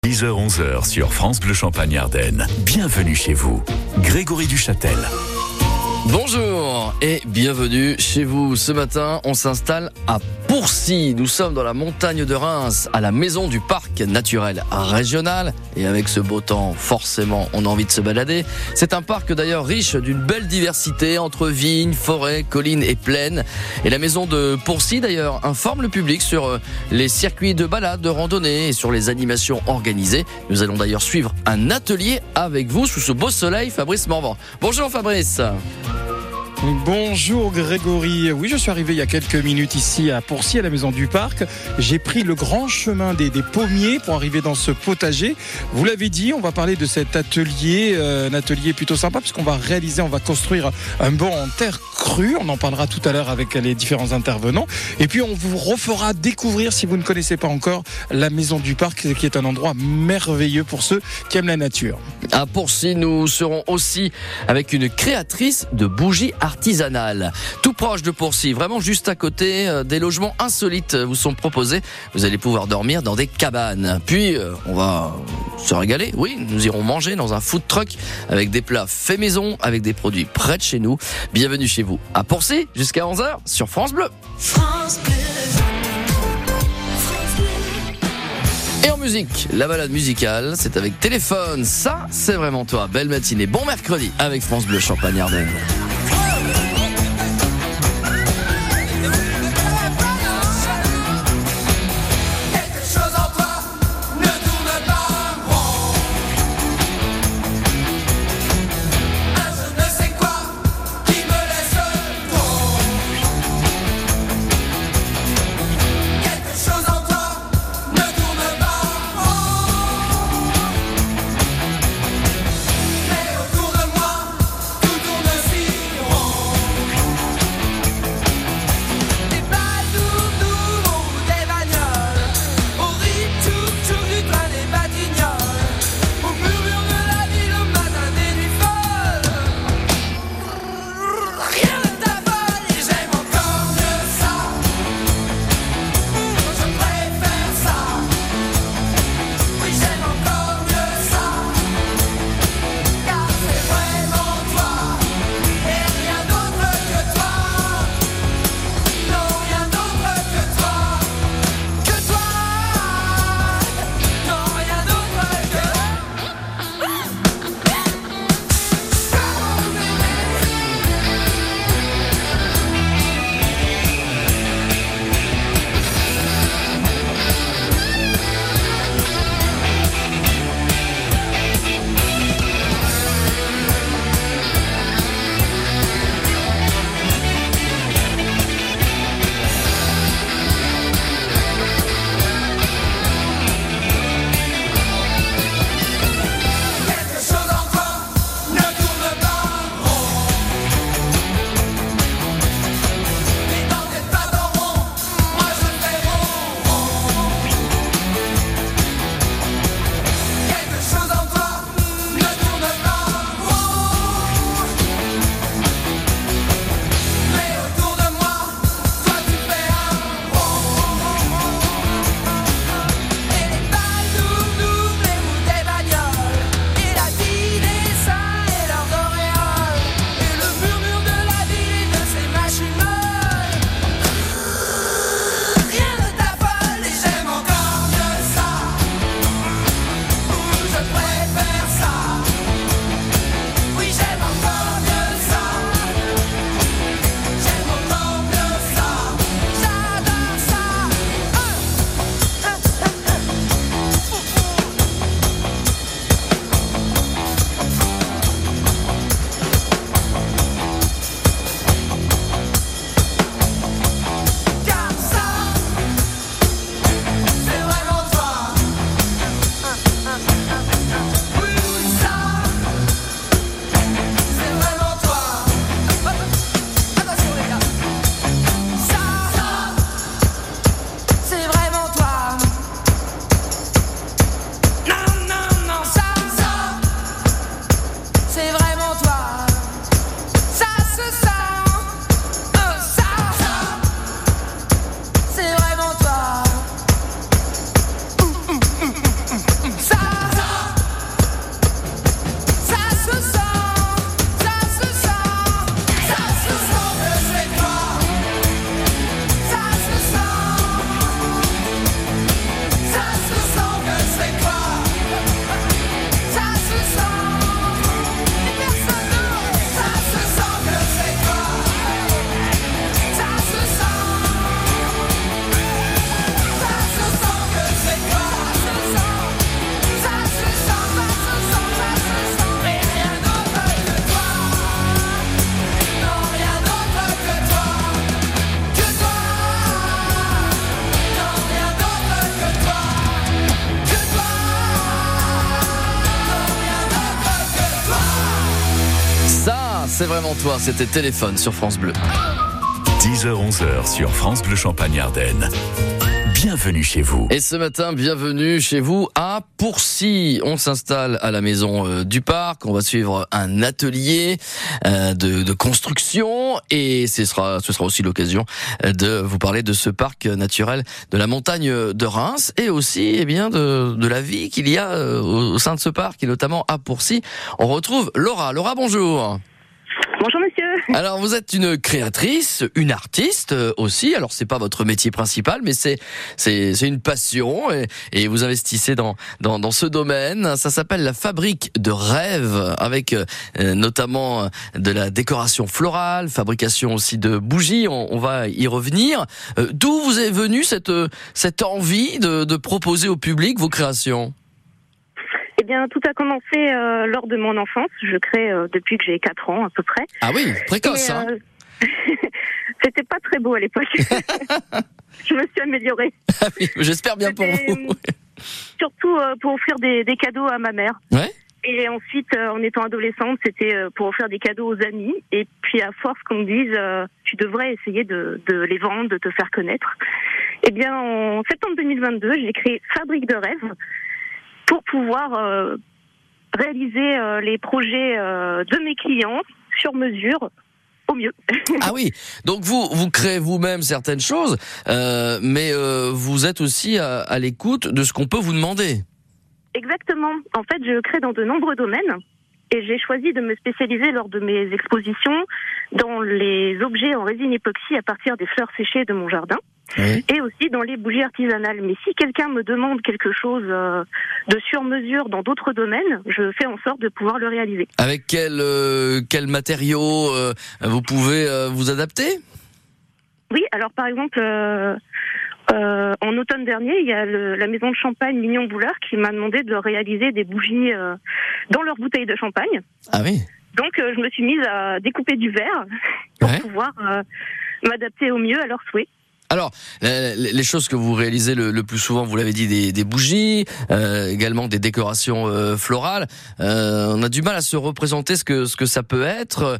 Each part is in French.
10h-11h sur France Bleu Champagne-Ardenne. Bienvenue chez vous. Grégory Duchâtel. Bonjour et bienvenue chez vous. Ce matin, on s'installe à Pourcy. Nous sommes dans la montagne de Reims, à la maison du parc naturel régional. Et avec ce beau temps, forcément, on a envie de se balader. C'est un parc d'ailleurs riche d'une belle diversité entre vignes, forêts, collines et plaines. Et la maison de Pourcy d'ailleurs informe le public sur les circuits de balade, de randonnée et sur les animations organisées. Nous allons d'ailleurs suivre un atelier avec vous sous ce beau soleil. Fabrice Morvan. Bonjour Fabrice. Bonjour Grégory, oui je suis arrivé il y a quelques minutes ici à Pourcy à la maison du parc. J'ai pris le grand chemin des pommiers pour arriver dans ce potager. Vous l'avez dit, on va parler de cet atelier, un atelier plutôt sympa puisqu'on va construire un banc en terre crue. On en parlera tout à l'heure avec les différents intervenants. Et puis on vous refera découvrir, si vous ne connaissez pas encore, la maison du parc qui est un endroit merveilleux pour ceux qui aiment la nature. À Pourcy, nous serons aussi avec une créatrice de bougies artisanales. Tout proche de Pourcy, vraiment juste à côté, des logements insolites vous sont proposés. Vous allez pouvoir dormir dans des cabanes. Puis, on va se régaler. Oui, nous irons manger dans un food truck avec des plats faits maison, avec des produits près de chez nous. Bienvenue chez vous à Pourcy, jusqu'à 11h sur France Bleu. France Bleu. Et en musique, la balade musicale, c'est avec Téléphone. Ça, c'est vraiment toi. Belle matinée, bon mercredi avec France Bleu Champagne-Ardenne. Mais autour de moi, tout tourne si c'est vraiment toi, c'était Téléphone sur France Bleu. 10h-11h sur France Bleu Champagne-Ardenne. Bienvenue chez vous. Et ce matin, bienvenue chez vous à Pourcy. On s'installe à la maison du parc. On va suivre un atelier de construction et ce sera aussi l'occasion de vous parler de ce parc naturel de la montagne de Reims et aussi de la vie qu'il y a au sein de ce parc et notamment à Pourcy. On retrouve Laura. Laura, bonjour. Bonjour monsieur. Alors vous êtes une créatrice, une artiste aussi. Alors c'est pas votre métier principal, mais c'est une passion et vous investissez dans ce domaine. Ça s'appelle la fabrique de rêves avec notamment de la décoration florale, fabrication aussi de bougies. On va y revenir. D'où vous est venue cette envie de proposer au public vos créations? Eh bien, tout a commencé lors de mon enfance. Je crée depuis que j'ai 4 ans à peu près. Ah oui, précoce, hein. C'était pas très beau à l'époque. Je me suis améliorée. Ah oui, j'espère bien pour vous. Surtout pour offrir des cadeaux à ma mère. Ouais. Et ensuite, en étant adolescente, c'était pour offrir des cadeaux aux amis. Et puis, à force qu'on me dise, tu devrais essayer de les vendre, de te faire connaître. Eh bien, en septembre 2022, j'ai créé Fabrique de rêves pour pouvoir réaliser les projets de mes clients sur mesure au mieux. Ah oui, donc vous créez vous-même certaines choses, mais vous êtes aussi à l'écoute de ce qu'on peut vous demander. Exactement. En fait, je crée dans de nombreux domaines et j'ai choisi de me spécialiser lors de mes expositions dans les objets en résine époxy à partir des fleurs séchées de mon jardin. Oui. Et aussi dans les bougies artisanales. Mais si quelqu'un me demande quelque chose de sur-mesure dans d'autres domaines, je fais en sorte de pouvoir le réaliser. Avec quel matériau vous pouvez vous adapter ? Oui, alors par exemple, en automne dernier, il y a la maison de champagne Mignon Bouleur qui m'a demandé de leur réaliser des bougies dans leurs bouteilles de champagne. Ah oui. Donc je me suis mise à découper du verre pour pouvoir m'adapter au mieux à leurs souhaits. Alors, les choses que vous réalisez le plus souvent, vous l'avez dit, des bougies, également des décorations florales. On a du mal à se représenter ce que ça peut être,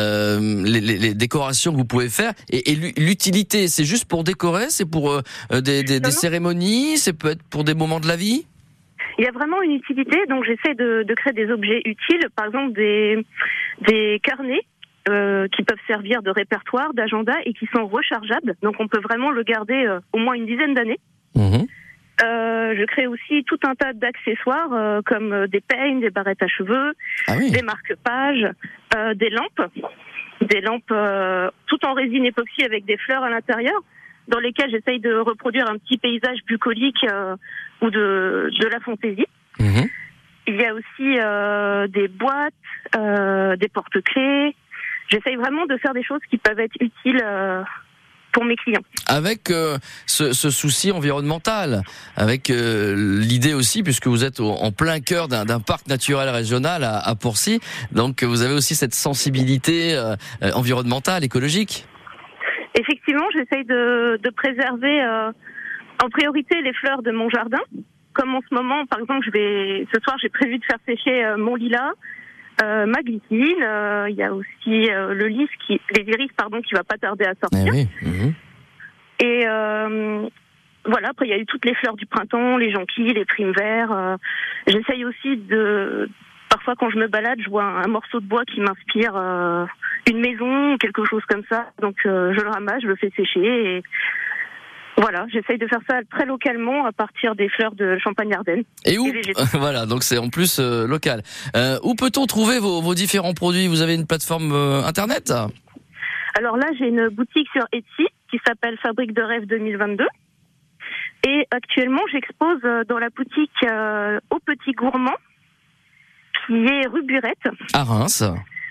les décorations que vous pouvez faire. Et l'utilité, c'est juste pour décorer, c'est pour des cérémonies, c'est peut être pour des moments de la vie. Il y a vraiment une utilité, donc j'essaie de créer des objets utiles, par exemple des carnets. Qui peuvent servir de répertoire, d'agenda et qui sont rechargeables. Donc on peut vraiment le garder au moins une dizaine d'années. Mmh. Je crée aussi tout un tas d'accessoires comme des peignes, des barrettes à cheveux, des marque-pages, des lampes tout en résine époxy avec des fleurs à l'intérieur dans lesquelles j'essaye de reproduire un petit paysage bucolique ou de la fantaisie. Mmh. Il y a aussi des boîtes, des porte-clés. J'essaye vraiment de faire des choses qui peuvent être utiles pour mes clients. Avec ce souci environnemental, avec l'idée aussi, puisque vous êtes en plein cœur d'un parc naturel régional à Pourcy, donc vous avez aussi cette sensibilité environnementale, écologique. Effectivement, j'essaye de préserver en priorité les fleurs de mon jardin. Comme en ce moment, par exemple, ce soir j'ai prévu de faire sécher mon lilas. Ma glycine, il y a aussi les iris qui va pas tarder à sortir. Ah oui. Mmh. Et voilà, après il y a eu toutes les fleurs du printemps, les jonquilles, les primes verts. J'essaye aussi parfois quand je me balade, je vois un morceau de bois qui m'inspire une maison, quelque chose comme ça. Donc je le ramasse, je le fais sécher et voilà, j'essaye de faire ça très localement à partir des fleurs de Champagne-Ardenne. Et où voilà, donc c'est en plus local. Où peut-on trouver vos différents produits ? Vous avez une plateforme internet ? Alors là, j'ai une boutique sur Etsy qui s'appelle Fabrique de rêves 2022. Et actuellement, j'expose dans la boutique Au Petit Gourmand, qui est rue Burette. À Reims.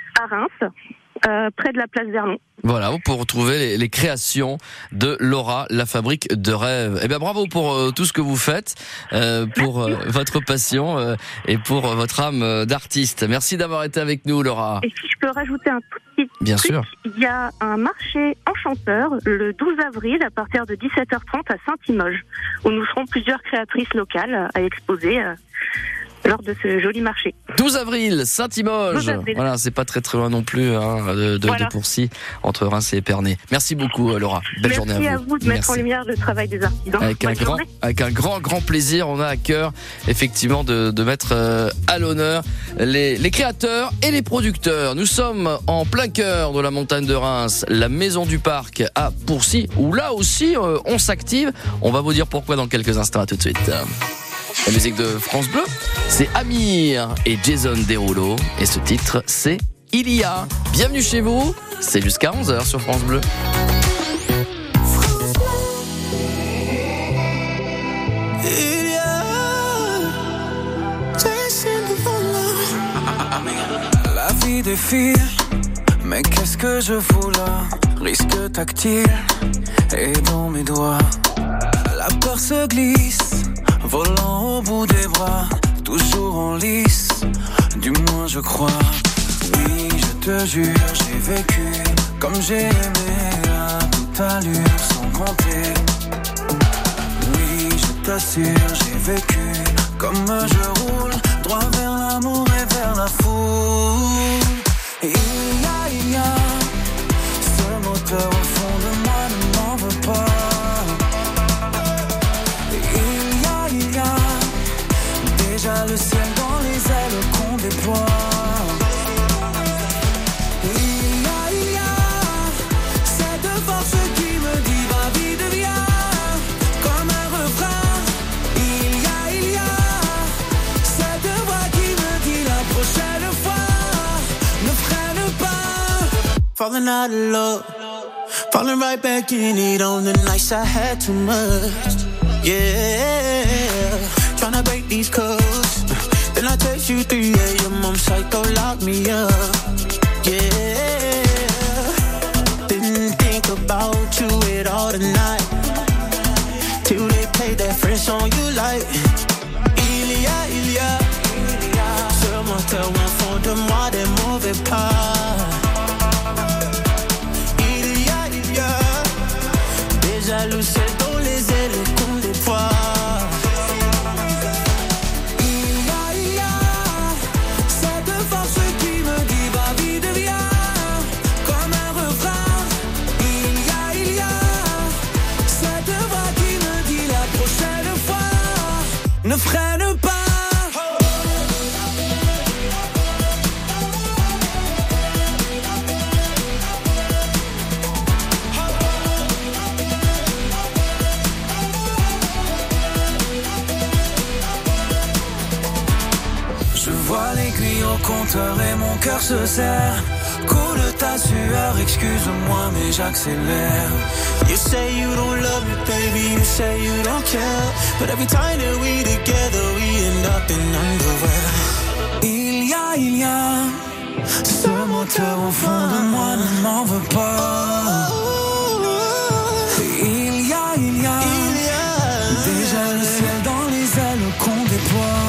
Près de la place Vernon. Voilà, pour retrouver les créations de Laura, la fabrique de rêves. Eh bien, bravo pour tout ce que vous faites, pour votre passion et pour votre âme d'artiste. Merci d'avoir été avec nous, Laura. Et si je peux rajouter un tout petit Bien truc, sûr. Il y a un marché enchanteur le 12 avril à partir de 17h30 à Saint-Limoges, où nous serons plusieurs créatrices locales à exposer lors de ce joli marché. 12 avril, Saint-Limoges. 12 avril. Voilà, c'est pas très très loin non plus de Pourcy, entre Reims et Épernay. Merci beaucoup Laura. Belle journée à vous. Merci à vous de mettre en lumière le travail des artisans. Avec un grand plaisir, on a à cœur effectivement de mettre à l'honneur les créateurs et les producteurs. Nous sommes en plein cœur de la montagne de Reims, la maison du parc à Pourcy, où là aussi on s'active. On va vous dire pourquoi dans quelques instants. À tout de suite. La musique de France Bleu, c'est Amir et Jason Derulo. Et ce titre, c'est Il y a. Bienvenue chez vous, c'est jusqu'à 11h sur France Bleu. La vie défile, mais qu'est-ce que je fous là? Risque tactile et dans mes doigts. La peur se glisse, volant au bout des bras, toujours en lice, du moins je crois. Oui, je te jure, j'ai vécu comme j'ai aimé à toute allure, sans compter. Oui, je t'assure, j'ai vécu comme je roule, droit vers l'amour et vers la foule. Et il y a ce moteur au fond de moi, ne m'en veux pas. Déjà le ciel dans les ailes qu'on déploie. Il y a cette force qui me dit va vite viens, comme un refrain. Il y a cette voix qui me dit la prochaine fois ne freine pas. Falling out of love, falling right back in it on the nights I had too much. Yeah, tryna break these codes. Then I text you 3 a.m. I'm psycho, lock me up. Yeah, didn't think about you at all tonight, till they played that French song you like. Il y a ce moteur au fond de moi, des mauvais pas. Il y a déjà le ciel dans les ailes qu'on déploie. Ne freine pas. Je vois l'aiguille au compteur et mon cœur se serre. Coule ta sueur, excuse-moi mais j'accélère. You say you don't love me, baby, you say you don't care. But every time that we together, we end up in underwear. Il y a ce moteur au fond de moi, ne m'en veux pas. Il y a déjà le ciel dans les ailes qu'on déploie.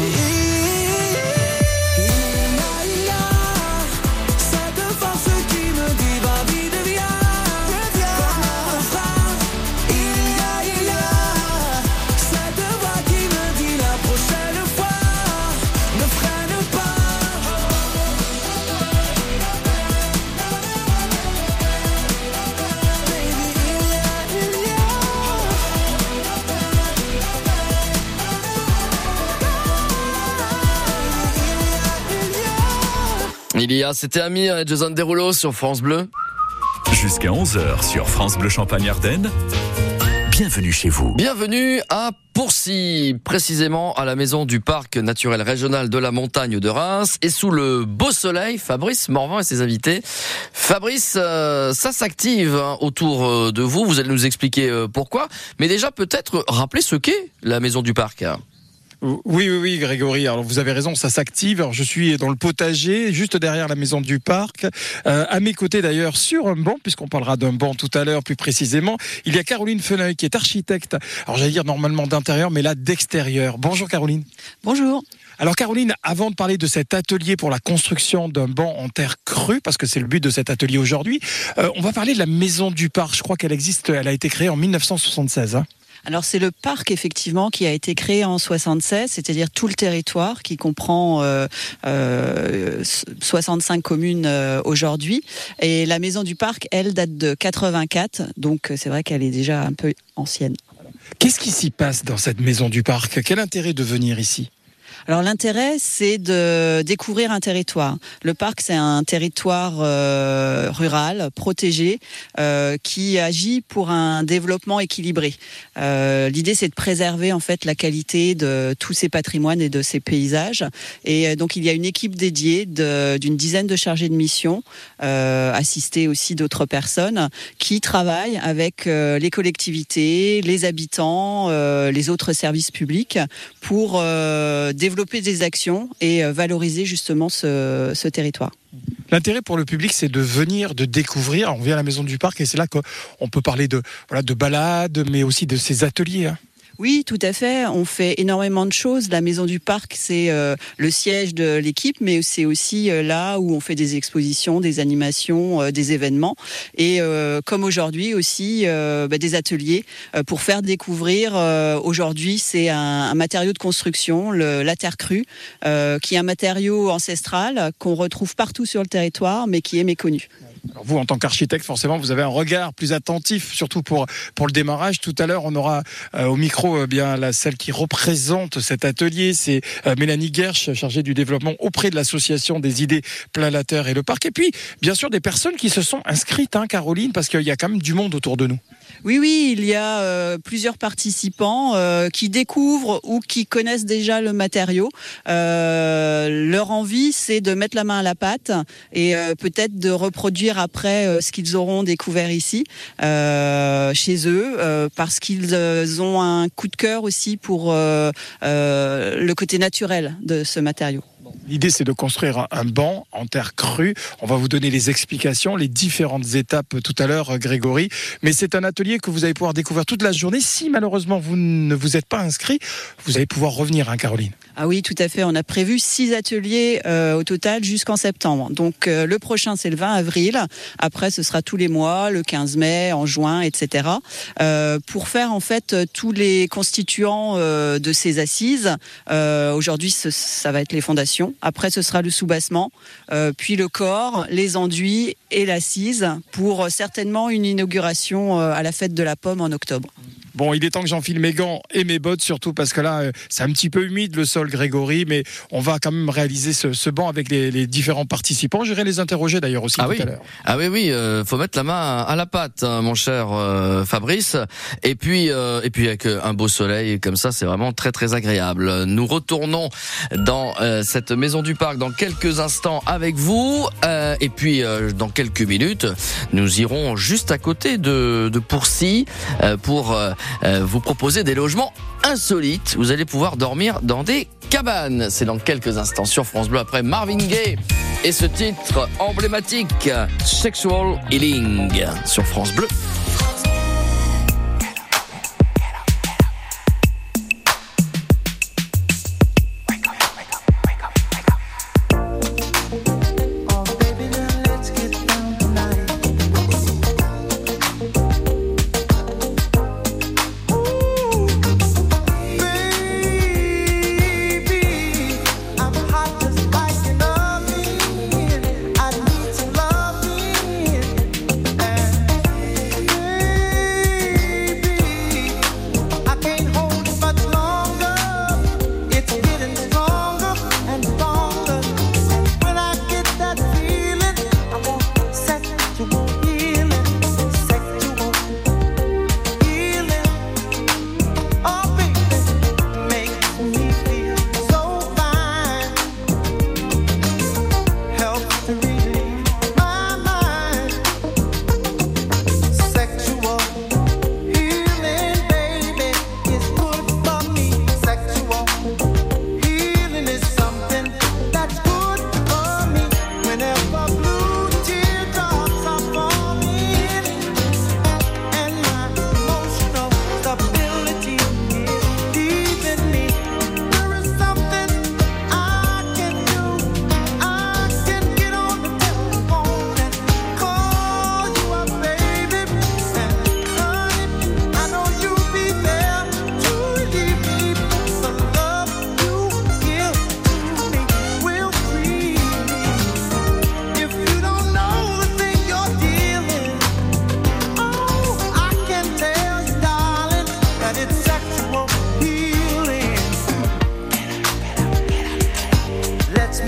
Il y a, c'était Amir et Jason Derulo sur France Bleu. Jusqu'à 11h sur France Bleu Champagne-Ardenne. Bienvenue chez vous. Bienvenue à Pourcy, précisément à la maison du parc naturel régional de la montagne de Reims. Et sous le beau soleil, Fabrice Morvan et ses invités. Fabrice, ça s'active autour de vous. Vous allez nous expliquer pourquoi. Mais déjà, peut-être rappeler ce qu'est la maison du parc. Oui, Grégory. Alors vous avez raison, ça s'active. Alors je suis dans le potager, juste derrière la maison du parc. À mes côtés d'ailleurs, sur un banc, puisqu'on parlera d'un banc tout à l'heure plus précisément, il y a Caroline Feneuil qui est architecte. Alors j'allais dire normalement d'intérieur, mais là d'extérieur. Bonjour Caroline. Bonjour. Alors Caroline, avant de parler de cet atelier pour la construction d'un banc en terre crue, parce que c'est le but de cet atelier aujourd'hui, on va parler de la maison du parc. Je crois qu'elle existe, elle a été créée en 1976. Alors c'est le parc effectivement qui a été créé en 76, c'est-à-dire tout le territoire qui comprend 65 communes aujourd'hui. Et la maison du parc, elle, date de 84, donc c'est vrai qu'elle est déjà un peu ancienne. Qu'est-ce qui s'y passe dans cette maison du parc ? Quel intérêt de venir ici ? Alors l'intérêt, c'est de découvrir un territoire. Le parc, c'est un territoire rural, protégé, qui agit pour un développement équilibré. L'idée, c'est de préserver en fait la qualité de tous ces patrimoines et de ces paysages. Et donc il y a une équipe dédiée d'une dizaine de chargés de mission, assistés aussi d'autres personnes, qui travaillent avec les collectivités, les habitants, les autres services publics pour développer des actions et valoriser justement ce territoire. L'intérêt pour le public, c'est de venir, de découvrir. On vient à la maison du parc et c'est là qu'on peut parler de balades, mais aussi de ces ateliers. Oui, tout à fait. On fait énormément de choses. La maison du parc, c'est le siège de l'équipe, mais c'est aussi là où on fait des expositions, des animations, des événements. Et comme aujourd'hui aussi, des ateliers pour faire découvrir. Aujourd'hui, c'est un matériau de construction, la terre crue, qui est un matériau ancestral qu'on retrouve partout sur le territoire, mais qui est méconnu. Alors vous, en tant qu'architecte, forcément, vous avez un regard plus attentif, surtout pour le démarrage. Tout à l'heure, on aura au micro celle qui représente cet atelier. C'est Mélanie Guerche, chargée du développement auprès de l'association des idées plein la terre et le parc. Et puis, bien sûr, des personnes qui se sont inscrites, Caroline, parce qu'il y a quand même du monde autour de nous. Oui, il y a plusieurs participants qui découvrent ou qui connaissent déjà le matériau. Leur envie, c'est de mettre la main à la pâte et peut-être de reproduire après ce qu'ils auront découvert ici, chez eux, parce qu'ils ont un coup de cœur aussi pour le côté naturel de ce matériau. L'idée, c'est de construire un banc en terre crue. On va vous donner les explications, les différentes étapes tout à l'heure, Grégory. Mais c'est un atelier que vous allez pouvoir découvrir toute la journée. Si malheureusement vous ne vous êtes pas inscrit, vous allez pouvoir revenir, Caroline. Ah oui, tout à fait. On a prévu 6 ateliers au total jusqu'en septembre. Donc le prochain, c'est le 20 avril. Après, ce sera tous les mois, le 15 mai, en juin, etc. Pour faire en fait tous les constituants de ces assises. Aujourd'hui, ça va être les fondations. Après, ce sera le soubassement, puis le corps, les enduits et l'assise pour certainement une inauguration à la fête de la pomme en octobre. Bon, il est temps que j'enfile mes gants et mes bottes, surtout parce que là, c'est un petit peu humide le sol, Grégory, mais on va quand même réaliser ce banc avec les différents participants. J'irai les interroger d'ailleurs aussi tout à l'heure. Ah oui, faut mettre la main à la pâte, mon cher Fabrice. Et puis avec un beau soleil comme ça, c'est vraiment très très agréable. Nous retournons dans cette maison du parc dans quelques instants avec vous. Et puis dans quelques minutes, nous irons juste à côté de Pourcy pour vous proposer des logements insolites. Vous allez pouvoir dormir dans des cabanes. C'est dans quelques instants sur France Bleu après Marvin Gaye et ce titre emblématique Sexual Healing sur France Bleu. I need some loving.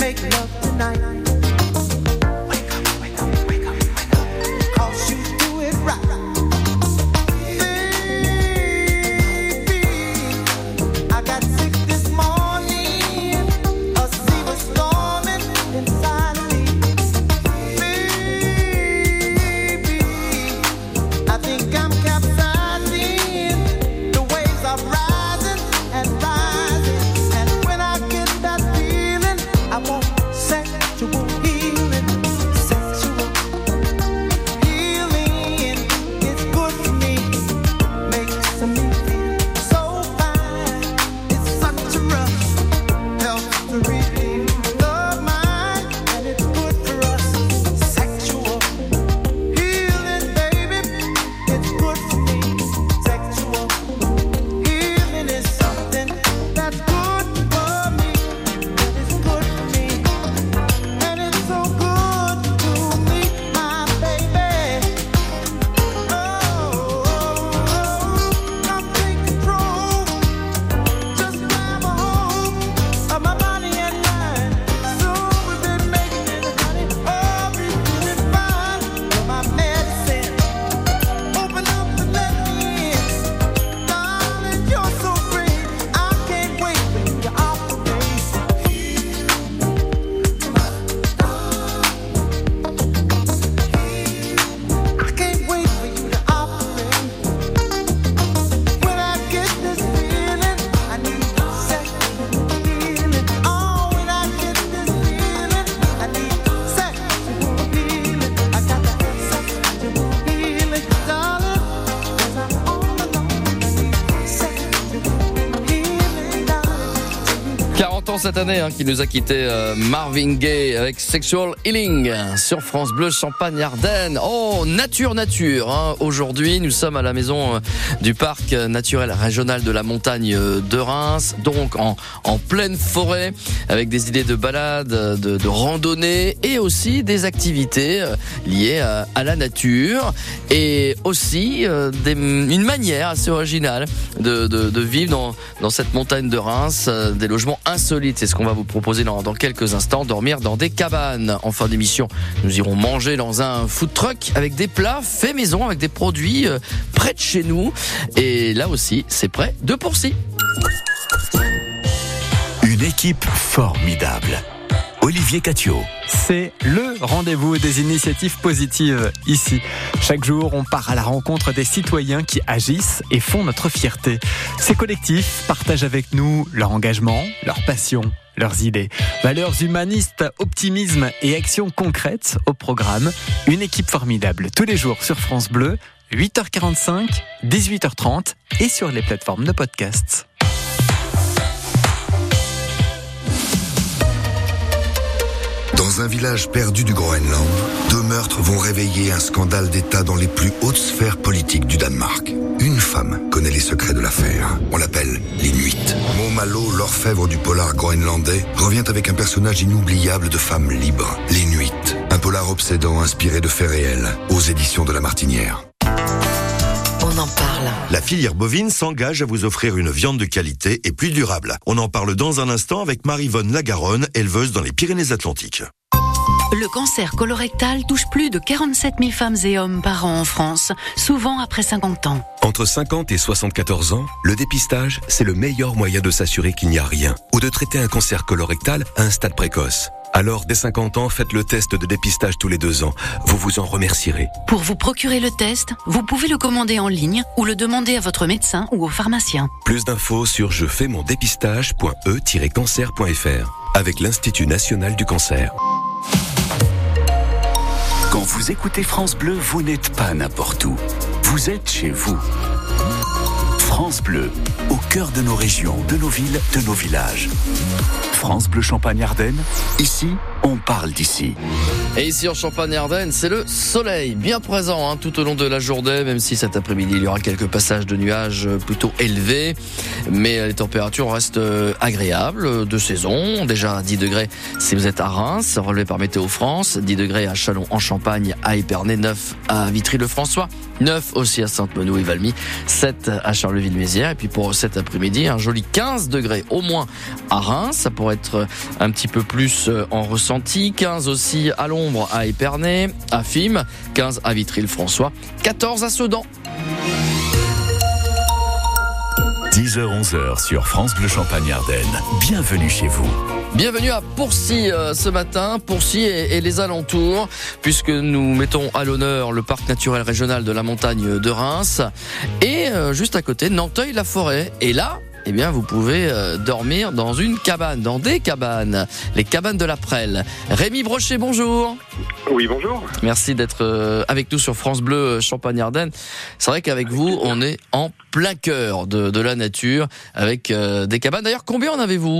make love tonight. Wake up, wake up, wake up, wake up. 'Cause you do it right. Baby, I got sick this morning. A sea was storming inside of me. Baby, I think I'm capsizing. The waves are rising and rising. And when I get that feeling, I want sexual healing. Sexual healing is good for me. Makes me feel so fine. It's such a rush. Helps to relieve the mind. And it's good for us. Sexual healing, baby. It's good for me. Sexual healing is something that's good for me. It's good for me. And it's so good to me, my baby. Oh, come take control. Just grab a hold of my body and mind. So we've been making it, honey. Oh, we're feeling fine. You're my medicine. Open up and let me in. Darling, you're so great. I can't wait for you to operate. I can't wait for you to operate. When I get this feeling, I need sexual healing. Oh, when I get this feeling, I need sexual healing. I got to have sexual healing, darling. 'Cause I'm all alone. I need sexual healing, darling. 40 ans cette année qui nous a quitté Marvin Gaye avec Sexual Healing sur France Bleu Champagne-Ardenne. Oh, nature. Aujourd'hui, nous sommes à la maison du parc naturel régional de la montagne de Reims, donc en pleine forêt, avec des idées de balade, de randonnée et aussi des activités liées à la nature et aussi une manière assez originale de vivre dans cette montagne de Reims, des logements insolites. C'est ce qu'on va vous proposer dans quelques instants. Dormir dans des cabanes. En fin d'émission, nous irons manger dans un food truck avec des plats faits maison, avec des produits près de chez nous. Et là aussi, c'est près de Pourcy. Une équipe formidable. Olivier Catio. C'est le rendez-vous des initiatives positives ici. Chaque jour, on part à la rencontre des citoyens qui agissent et font notre fierté. Ces collectifs partagent avec nous leur engagement, leur passion, leurs idées. Valeurs humanistes, optimisme et actions concrètes au programme. Une équipe formidable tous les jours sur France Bleu, 8h45, 18h30 et sur les plateformes de podcast. Dans un village perdu du Groenland, 2 meurtres vont réveiller un scandale d'État dans les plus hautes sphères politiques du Danemark. Une femme connaît les secrets de l'affaire. On l'appelle l'Inuit. Maud Malo, l'orfèvre du polar groenlandais, revient avec un personnage inoubliable de femme libre, l'Inuit. Un polar obsédant inspiré de faits réels, aux éditions de La Martinière. On en parle. La filière bovine s'engage à vous offrir une viande de qualité et plus durable. On en parle dans un instant avec Maryvonne Lagaronne, éleveuse dans les Pyrénées-Atlantiques. Le cancer colorectal touche plus de 47 000 femmes et hommes par an en France, souvent après 50 ans. Entre 50 et 74 ans, le dépistage, c'est le meilleur moyen de s'assurer qu'il n'y a rien ou de traiter un cancer colorectal à un stade précoce. Alors, dès 50 ans, faites le test de dépistage tous les 2 ans. Vous vous en remercierez. Pour vous procurer le test, vous pouvez le commander en ligne ou le demander à votre médecin ou au pharmacien. Plus d'infos sur jefaimondepistage.e-cancer.fr avec l'Institut National du Cancer. Quand vous écoutez France Bleu, vous n'êtes pas n'importe où. Vous êtes chez vous. France Bleu, au cœur de nos régions, de nos villes, de nos villages. France Bleu Champagne-Ardenne, ici, on on parle d'ici. Et ici en Champagne-Ardenne, c'est le soleil bien présent tout au long de la journée, même si cet après-midi il y aura quelques passages de nuages plutôt élevés, mais les températures restent agréables de saison. Déjà 10 degrés si vous êtes à Reims, relevé par Météo France, 10 degrés à Châlons en Champagne, à Épernay, 9 à Vitry-le-François, 9 aussi à Sainte-Menehould et Valmy, 7 à Charleville-Mézières, et puis pour cet après-midi, un joli 15 degrés au moins à Reims, ça pourrait être un petit peu plus en ressenti, 15 aussi à l'ombre à Épernay, à Fismes, 15 à Vitry-le-François, 14 à Sedan. 10h-11h sur France Bleu Champagne-Ardenne. Bienvenue chez vous. Bienvenue à Pourcy ce matin, Pourcy et les alentours, puisque nous mettons à l'honneur le parc naturel régional de la montagne de Reims et juste à côté Nanteuil-la-Forêt. Et là, eh bien, vous pouvez dormir dans une cabane, dans des cabanes, les cabanes de la Prelle. Rémi Brochet, bonjour. Oui, bonjour. Merci d'être avec nous sur France Bleu Champagne-Ardenne. C'est vrai qu'avec vous, on est en plein cœur de la nature, avec des cabanes. D'ailleurs, combien en avez-vous ?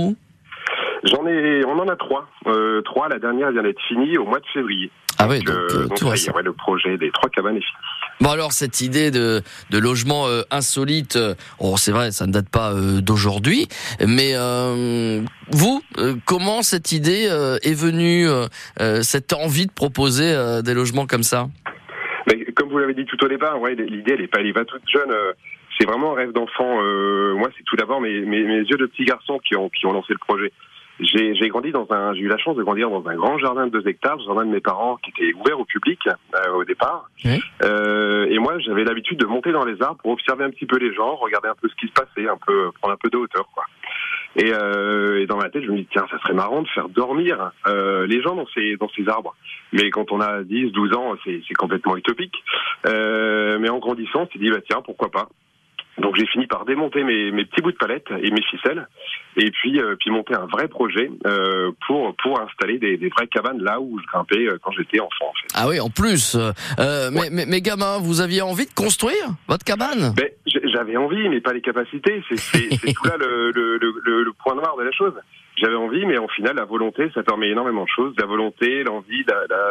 On en a 3. 3, la dernière vient d'être finie au mois de février. Ah oui, donc tout récent. Le projet des 3 cabanes est fini. Bon alors, cette idée de logement insolite, c'est vrai, ça ne date pas d'aujourd'hui, mais vous, comment cette idée est venue, cette envie de proposer des logements comme ça ? Mais, comme vous l'avez dit tout au départ, l'idée elle est pas toute jeune. C'est vraiment un rêve d'enfant. Moi, c'est tout d'abord mes yeux de petit garçon qui ont lancé le projet. J'ai eu la chance de grandir dans un grand jardin de 2 hectares, le jardin de mes parents qui était ouvert au public au départ. Oui. Et moi, j'avais l'habitude de monter dans les arbres pour observer un petit peu les gens, regarder un peu ce qui se passait, prendre un peu de hauteur, quoi. Et dans ma tête, je me dis tiens, ça serait marrant de faire dormir les gens dans ces arbres. Mais quand on a 10, 12 ans, c'est complètement utopique. Mais en grandissant, on s'est dit tiens, pourquoi pas. Donc j'ai fini par démonter mes petits bouts de palette et mes ficelles, et puis monter un vrai projet pour installer des vraies cabanes là où je grimpais quand j'étais enfant. En fait. Ah oui, en plus. Mais gamin, vous aviez envie de construire votre cabane ? J'avais envie, mais pas les capacités. C'est tout là le point noir de la chose. J'avais envie, mais au final, la volonté, ça permet énormément de choses. La volonté, l'envie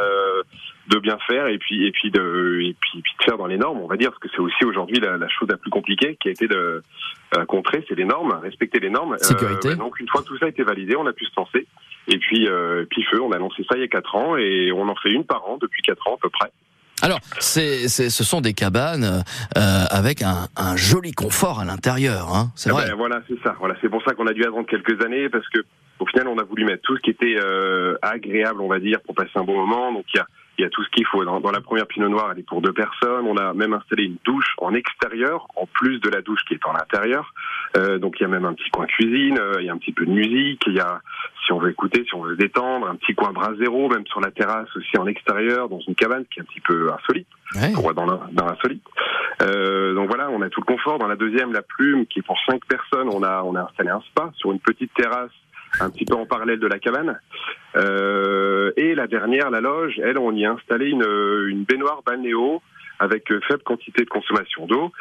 de bien faire, et puis de faire dans les normes, on va dire, parce que c'est aussi aujourd'hui la chose la plus compliquée qui a été de contrer, c'est les normes, respecter les normes. Sécurité. Donc une fois que tout ça a été validé, on a pu se lancer. Et puis feu, on a lancé ça il y a 4 ans, et on en fait une par an depuis 4 ans à peu près. Alors, ce sont des cabanes avec un joli confort à l'intérieur, hein, c'est vrai. Voilà, c'est ça. Voilà, c'est pour ça qu'on a dû attendre quelques années, parce que au final, on a voulu mettre tout ce qui était agréable, on va dire, pour passer un bon moment. Donc il y a tout ce qu'il faut. Dans la première Pinot Noir, elle est pour 2 personnes. On a même installé une douche en extérieur, en plus de la douche qui est en intérieur. Donc il y a même un petit coin cuisine, il y a un petit peu de musique, il y a, si on veut écouter, si on veut se détendre, un petit coin bras zéro, même sur la terrasse aussi en extérieur, dans une cabane qui est un petit peu insolite, dans l'insolite. Donc voilà, on a tout le confort. Dans la deuxième, la Plume, qui est pour 5 personnes, on a installé un spa sur une petite terrasse, un petit peu en parallèle de la cabane. Et la dernière, la Loge, elle, on y a installé une baignoire balnéo avec faible quantité de consommation d'eau,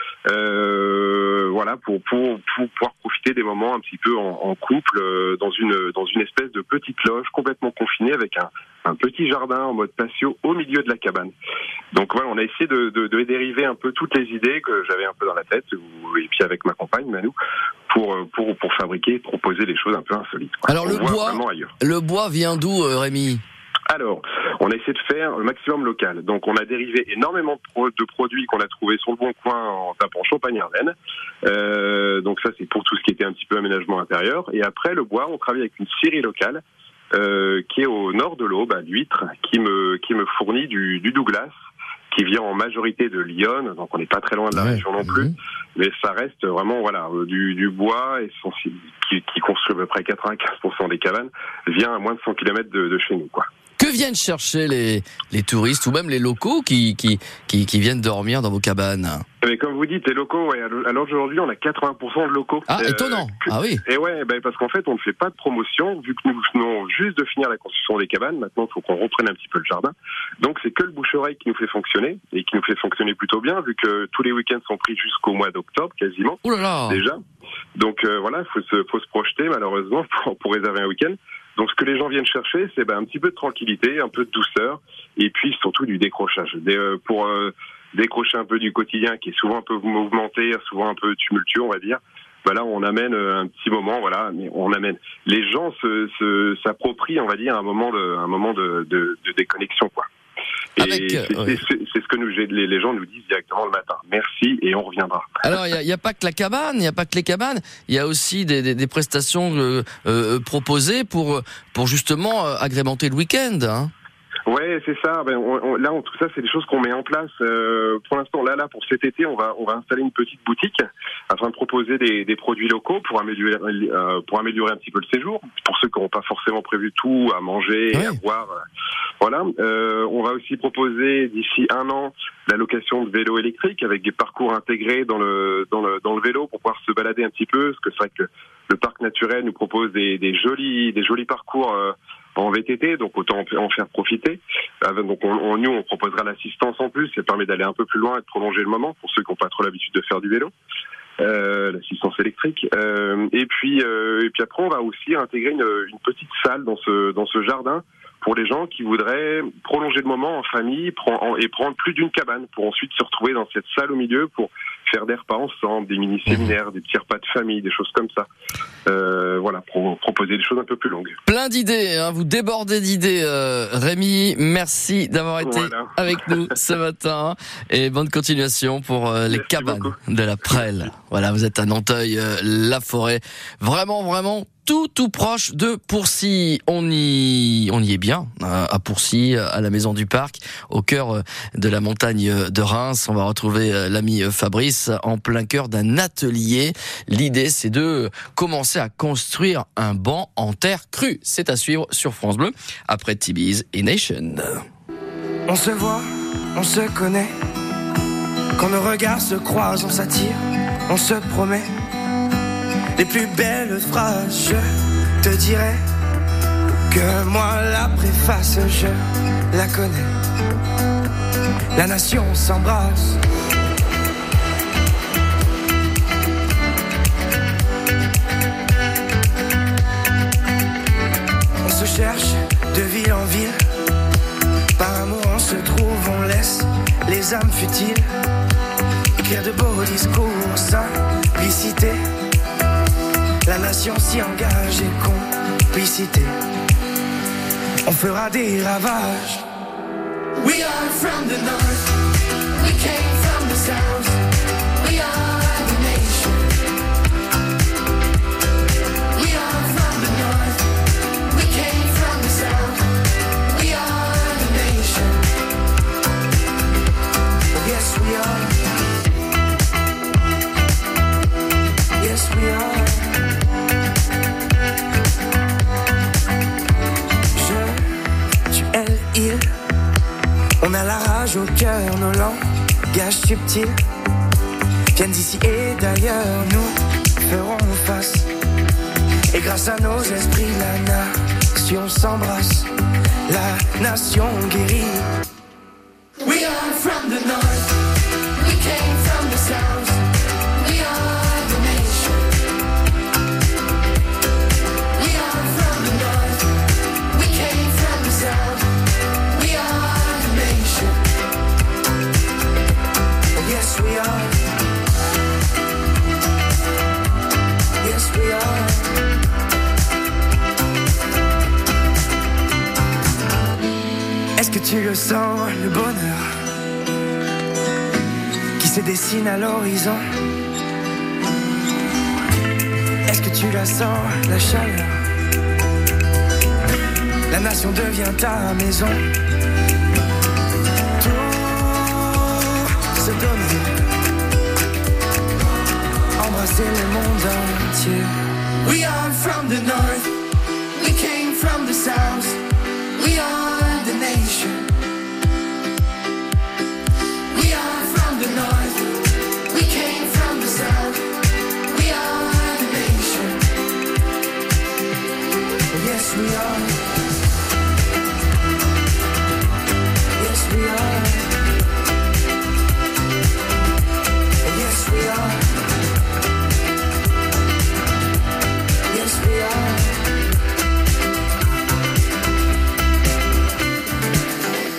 pour pouvoir profiter des moments un petit peu en couple dans une espèce de petite loge complètement confinée avec un petit jardin en mode patio au milieu de la cabane. Donc voilà, on a essayé de dériver un peu toutes les idées que j'avais un peu dans la tête, et puis avec ma compagne Manou, pour fabriquer, proposer des choses un peu insolites. Quoi. Alors le bois vient d'où, Rémi ? Alors, on a essayé de faire le maximum local. Donc, on a dérivé énormément de produits qu'on a trouvés sur le Bon Coin en tapant Champagne-Ardenne. Donc ça, c'est pour tout ce qui était un petit peu aménagement intérieur. Et après, le bois, on travaille avec une scierie locale qui est au nord de l'Aube, à l'Huître, qui me fournit du Douglas, qui vient en majorité de Lyon, donc on n'est pas très loin de la région non plus, mais ça reste vraiment du bois qui construit à peu près 95% des cabanes, vient à moins de 100 km de chez nous, quoi. Que viennent chercher les touristes ou même les locaux qui viennent dormir dans vos cabanes ? Mais comme vous dites, les locaux, alors aujourd'hui on a 80% de locaux. Ah, étonnant. Ah oui. Et parce qu'en fait on ne fait pas de promotion, vu que nous venons juste de finir la construction des cabanes, maintenant il faut qu'on reprenne un petit peu le jardin. Donc c'est que le bouche-oreille qui nous fait fonctionner, et qui nous fait fonctionner plutôt bien, vu que tous les week-ends sont pris jusqu'au mois d'octobre quasiment. Ouh là là. Déjà. Donc faut se projeter malheureusement pour réserver un week-end. Donc ce que les gens viennent chercher, c'est un petit peu de tranquillité, un peu de douceur, et puis surtout du décrochage. Pour décrocher un peu du quotidien qui est souvent un peu mouvementé, souvent un peu tumultueux, on va dire. Là, on amène un petit moment, mais on amène. Les gens s'approprient, on va dire, un moment de déconnexion, quoi. Et c'est ce que les gens nous disent directement le matin. Merci et on reviendra. Alors il y a pas que la cabane, il y a pas que les cabanes, il y a aussi des prestations proposées pour justement agrémenter le week-end. Hein. Ouais, c'est ça. Tout ça, c'est des choses qu'on met en place. Pour l'instant, là, pour cet été, on va installer une petite boutique afin de proposer des produits locaux pour améliorer un petit peu le séjour. Pour ceux qui n'ont pas forcément prévu tout à manger et à boire. Voilà. On va aussi proposer d'ici 1 an la location de vélos électriques avec des parcours intégrés dans le vélo pour pouvoir se balader un petit peu. Parce que c'est vrai que le parc naturel nous propose des jolis parcours. En VTT, donc autant en faire profiter. Donc on proposera l'assistance en plus, ça permet d'aller un peu plus loin et de prolonger le moment pour ceux qui n'ont pas trop l'habitude de faire du vélo. L'assistance électrique. Et puis après on va aussi intégrer une petite salle dans ce jardin pour les gens qui voudraient prolonger le moment en famille et prendre plus d'une cabane pour ensuite se retrouver dans cette salle au milieu pour faire des repas ensemble, des mini-séminaires, des petits repas de famille, des choses comme ça. Pour proposer des choses un peu plus longues. Plein d'idées, hein, vous débordez d'idées, Rémi. Merci d'avoir été avec nous ce matin et bonne continuation pour les cabanes de la Prelle. Voilà, vous êtes à Nanteuil-la-Forêt. Vraiment tout proche de Pourcy. On y est bien, à Pourcy, à la Maison du Parc, au cœur de la montagne de Reims. On va retrouver l'ami Fabrice en plein cœur d'un atelier. L'idée, c'est de commencer à construire un banc en terre crue. C'est à suivre sur France Bleu, après T-Biz et Nation. On se voit, on se connaît. Quand nos regards se croisent, on s'attire, on se promet les plus belles phrases. Je te dirai que moi la préface, je la connais. La nation s'embrasse. On se cherche de ville en ville. Par amour on se trouve, on laisse les âmes futiles écrire de beaux discours, simplicité. La nation s'y engage et complicité. On fera des ravages. We are from the north, we came from the south, we are the nation. We are from the north, we came from the south, we are the nation. Yes we are. Yes we are. On a la rage au cœur, nos langages subtils viennent d'ici et d'ailleurs, nous ferons face. Et grâce à nos esprits, la nation s'embrasse, la nation guérit. We are from the north, we came from the south, we are the nation. We are from the north, we came from the south. Yes we are. Yes we are. Est-ce que tu le sens, le bonheur qui se dessine à l'horizon? Est-ce que tu la sens, la chaleur? La nation devient ta maison. Se donner, embrasser le monde entier. We are from the north, we came from the south, we are the nation. We are from the north, we came from the south, we are the nation. Yes we are. Yes we are. Yes we are. Yes we are.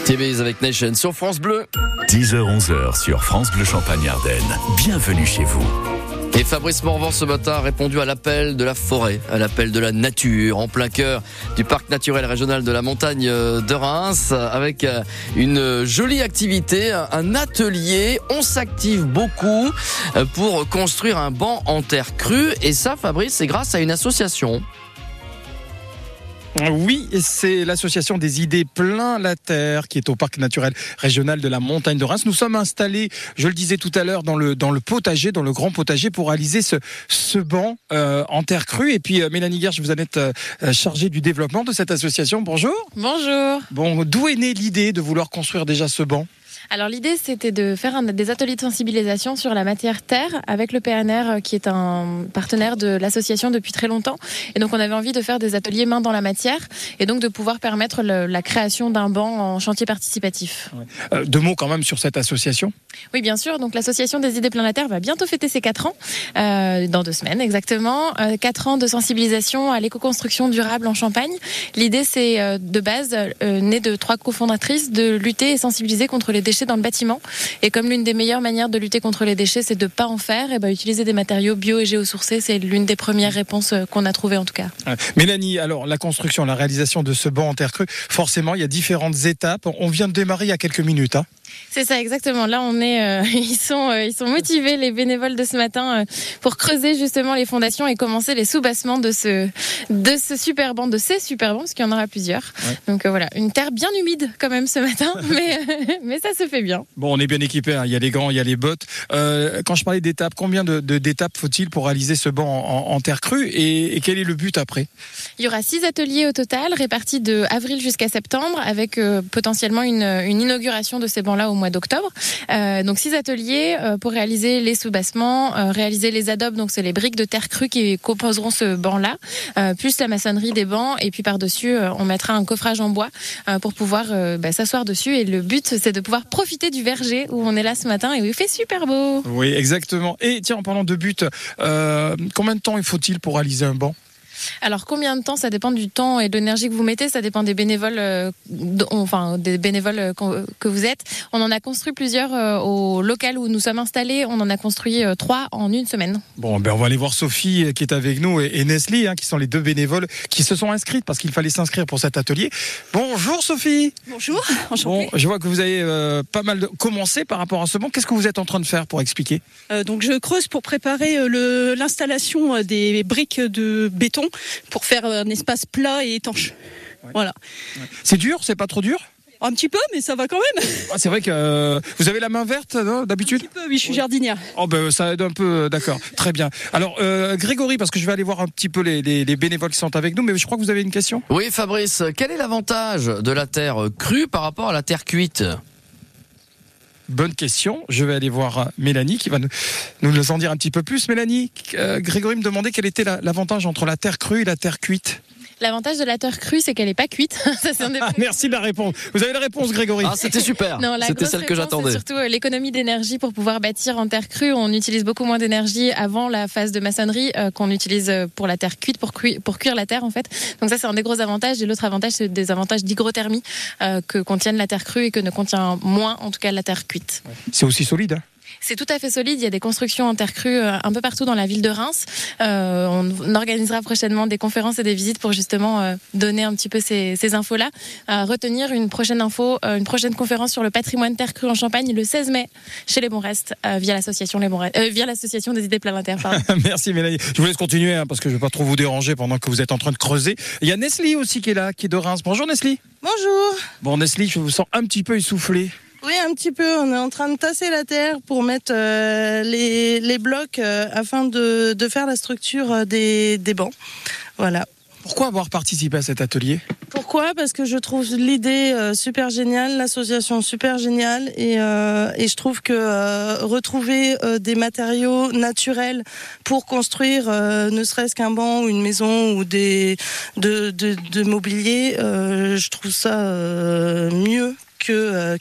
TBS avec Nation sur France Bleu. 10h-11h sur France Bleu Champagne-Ardenne. Bienvenue chez vous. Et Fabrice Morvan ce matin a répondu à l'appel de la forêt, à l'appel de la nature, en plein cœur du parc naturel régional de la montagne de Reims, avec une jolie activité, un atelier. On s'active beaucoup pour construire un banc en terre crue. Et ça, Fabrice, c'est grâce à une association. Oui, c'est l'association des idées plein la terre qui est au parc naturel régional de la montagne de Reims. Nous sommes installés, je le disais tout à l'heure, dans le potager, dans le grand potager pour réaliser ce banc en terre crue. Et puis Mélanie Guerche, vous allez être chargée du développement de cette association. Bonjour. Bonjour. Bon, d'où est née l'idée de vouloir construire déjà ce banc ? Alors l'idée c'était de faire des ateliers de sensibilisation sur la matière terre avec le PNR qui est un partenaire de l'association depuis très longtemps. Et donc on avait envie de faire des ateliers main dans la matière et donc de pouvoir permettre la création d'un banc en chantier participatif. Deux mots quand même sur cette association. Oui bien sûr, donc l'association des idées plein la terre va bientôt fêter ses 4 ans, dans 2 semaines exactement. 4 ans de sensibilisation à l'éco-construction durable en Champagne. L'idée c'est de base, née de 3 cofondatrices, de lutter et sensibiliser contre les déchets dans le bâtiment. Et comme l'une des meilleures manières de lutter contre les déchets, c'est de ne pas en faire, et utiliser des matériaux bio et géosourcés, c'est l'une des premières réponses qu'on a trouvées en tout cas. Mélanie, alors la construction, la réalisation de ce banc en terre crue, forcément, il y a différentes étapes. On vient de démarrer il y a quelques minutes. C'est ça, exactement. Là, on est, ils sont motivés, les bénévoles de ce matin, pour creuser justement les fondations et commencer les soubassements de ce super banc, de ces super bancs, parce qu'il y en aura plusieurs. Ouais. Donc voilà, une terre bien humide quand même ce matin, mais ça se fait bien. Bon, on est bien équipés, il y a les gants, il y a les bottes. Quand je parlais d'étapes, combien d'étapes faut-il pour réaliser ce banc en terre crue et quel est le but après ? Il y aura 6 ateliers au total, répartis de avril jusqu'à septembre, avec potentiellement une inauguration de ces bancs-là au mois d'octobre. Donc 6 ateliers pour réaliser les soubassements, réaliser les adobes, donc c'est les briques de terre crue qui composeront ce banc-là, plus la maçonnerie des bancs, et puis par-dessus on mettra un coffrage en bois pour pouvoir s'asseoir dessus. Et le but c'est de pouvoir profiter du verger où on est là ce matin et où il fait super beau. Oui, exactement. Et tiens, en parlant de but, combien de temps faut-il pour réaliser un banc ? Alors combien de temps ? Ça dépend du temps et de l'énergie que vous mettez, ça dépend des bénévoles, que vous êtes. On en a construit plusieurs au local où nous sommes installés, on en a construit 3 en 1 semaine. Bon, on va aller voir Sophie qui est avec nous et Nestlé qui sont les 2 bénévoles qui se sont inscrites parce qu'il fallait s'inscrire pour cet atelier. Bonjour Sophie. Bonjour, enchantée. Bon, je vois que vous avez pas mal commencé par rapport à ce banc. Qu'est-ce que vous êtes en train de faire pour expliquer ? Donc je creuse pour préparer l'installation des briques de béton pour faire un espace plat et étanche. Ouais. Voilà. Ouais. C'est dur, c'est pas trop dur ? Un petit peu, mais ça va quand même. C'est vrai que vous avez la main verte d'habitude ? Un petit peu, oui, je suis jardinière. Ça aide un peu, d'accord, très bien. Alors Grégory, parce que je vais aller voir un petit peu les bénévoles qui sont avec nous, mais je crois que vous avez une question ? Oui Fabrice, quel est l'avantage de la terre crue par rapport à la terre cuite ? Bonne question. Je vais aller voir Mélanie qui va nous en dire un petit peu plus. Mélanie, Grégory me demandait quel était l'avantage entre la terre crue et la terre cuite. L'avantage de la terre crue, c'est qu'elle n'est pas cuite. Ça, c'est merci de la réponse. Vous avez la réponse, Grégory. C'était super. Non, c'était celle que j'attendais. C'est surtout l'économie d'énergie pour pouvoir bâtir en terre crue. On utilise beaucoup moins d'énergie avant la phase de maçonnerie qu'on utilise pour la terre cuite, pour cuire la terre en fait. Donc ça, c'est un des gros avantages. Et l'autre avantage, c'est des avantages d'hygrothermie que contiennent la terre crue et que ne contient moins, en tout cas, la terre cuite. C'est aussi solide, C'est tout à fait solide. Il y a des constructions en terre crue un peu partout dans la ville de Reims. On organisera prochainement des conférences et des visites pour justement donner un petit peu ces infos-là. Retenir une prochaine conférence sur le patrimoine terre crue en Champagne le 16 mai chez Les Bons Restes via l'association des idées plein la terre. Merci Mélanie. Je vous laisse continuer parce que je ne vais pas trop vous déranger pendant que vous êtes en train de creuser. Il y a Nestlé aussi qui est là, qui est de Reims. Bonjour Nestlé. Bonjour. Bon Nestlé, je vous sens un petit peu essoufflé. Oui, un petit peu. On est en train de tasser la terre pour mettre les blocs afin de faire la structure des bancs. Voilà. Pourquoi avoir participé à cet atelier ? Pourquoi ? Parce que je trouve l'idée super géniale, l'association super géniale et je trouve que retrouver des matériaux naturels pour construire ne serait-ce qu'un banc ou une maison ou de mobilier, je trouve ça mieux que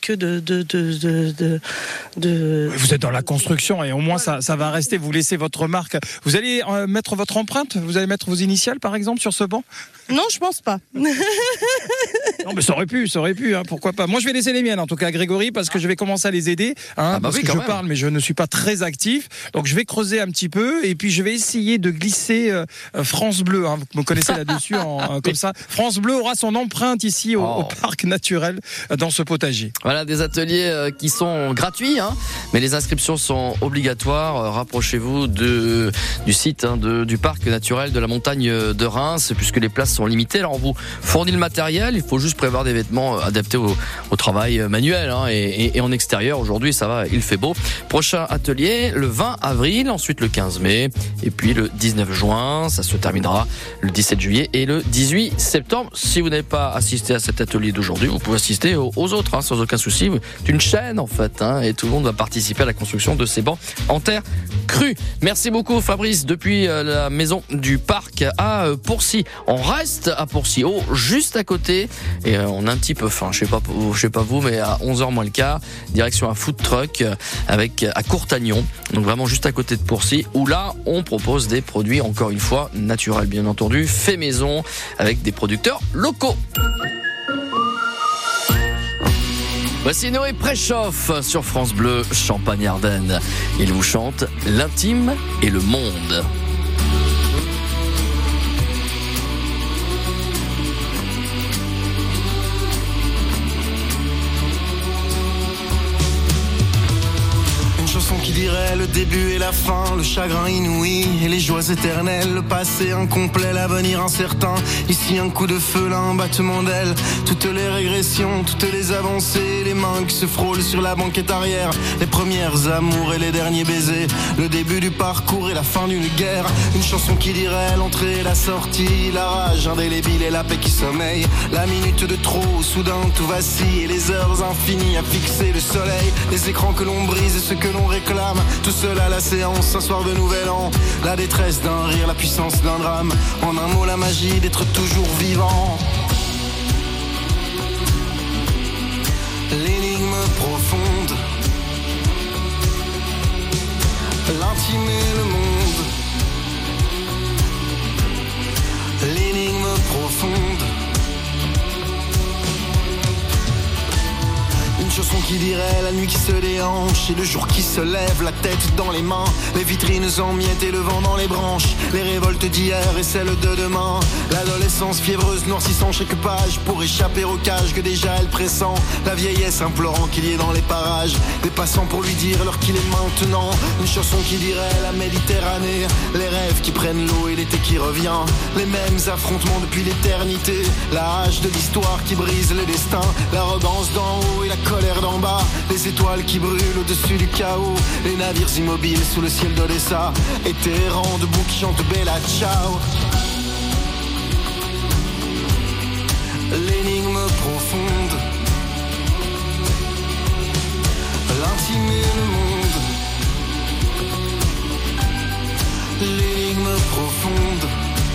de. Vous êtes dans la construction et au moins ça va rester. Vous laissez votre marque. Vous allez mettre votre empreinte. Vous allez mettre vos initiales par exemple sur ce banc. Non, je pense pas. Non, mais ça aurait pu, hein, pourquoi pas. Moi, je vais laisser les miennes, en tout cas, Grégory, parce que je vais commencer à les aider, parce que je parle, mais je ne suis pas très actif. Donc, je vais creuser un petit peu, et puis je vais essayer de glisser France Bleu. Hein, vous me connaissez là-dessus, comme ça. France Bleu aura son empreinte ici au parc naturel, dans ce potager. Voilà, des ateliers qui sont gratuits, hein, mais les inscriptions sont obligatoires. Rapprochez-vous du site du parc naturel de la montagne de Reims, puisque les places sont limitées. Alors, on vous fournit le matériel, il faut juste prévoir des vêtements adaptés au travail manuel, hein, et en extérieur. Aujourd'hui, ça va, il fait beau. Prochain atelier, le 20 avril, ensuite le 15 mai, et puis le 19 juin. Ça se terminera le 17 juillet et le 18 septembre. Si vous n'avez pas assisté à cet atelier d'aujourd'hui, vous pouvez assister aux autres, hein, sans aucun souci. C'est une chaîne, en fait, hein, et tout le monde va participer à la construction de ces bancs en terre crue. Merci beaucoup, Fabrice, depuis la maison du parc à Pourcy. On reste à Pourcy, juste à côté, et on a un petit peu faim. Je sais pas vous, mais à 11h moins le quart, direction un food truck à Courtagnon, donc vraiment juste à côté de Pourcy, où là on propose des produits, encore une fois naturels bien entendu, fait maison, avec des producteurs locaux. Voici Noé Préchauffe sur France Bleu Champagne-Ardenne. Il vous chante l'intime et le monde. Qui dirait le début et la fin, le chagrin inouï et les joies éternelles, le passé incomplet, l'avenir incertain. Ici un coup de feu, là un battement d'aile, toutes les régressions, toutes les avancées, les mains qui se frôlent sur la banquette arrière, les premières amours et les derniers baisers, le début du parcours et la fin d'une guerre. Une chanson qui dirait l'entrée et la sortie, la rage indélébile et la paix qui sommeille, la minute de trop, soudain tout vacille, et les heures infinies à fixer le soleil, les écrans que l'on brise et ce que l'on réclame. Tout seul à la séance, un soir de nouvel an, la détresse d'un rire, la puissance d'un drame, en un mot la magie d'être toujours vivant. L'énigme profonde, l'intime et le monde. L'énigme profonde, une chanson qui dirait la nuit qui se déhanche et le jour qui se lève, la tête dans les mains, les vitrines en miettes et le vent dans les branches, les révoltes d'hier et celles de demain, l'adolescence fiévreuse noircissant chaque page pour échapper au cage que déjà elle pressent, la vieillesse implorant qu'il y ait dans les parages des passants pour lui dire l'heure qu'il est maintenant. Une chanson qui dirait la Méditerranée, les rêves qui prennent l'eau et l'été qui revient, les mêmes affrontements depuis l'éternité, la hache de l'histoire qui brise le destin, l'arrogance d'en haut et la colère d'en bas, les étoiles qui brûlent au-dessus du chaos, les navires immobiles sous le ciel d'Odessa, et tes errants debout qui chantent Bella Ciao. L'énigme profonde, l'intime et le monde. L'énigme profonde,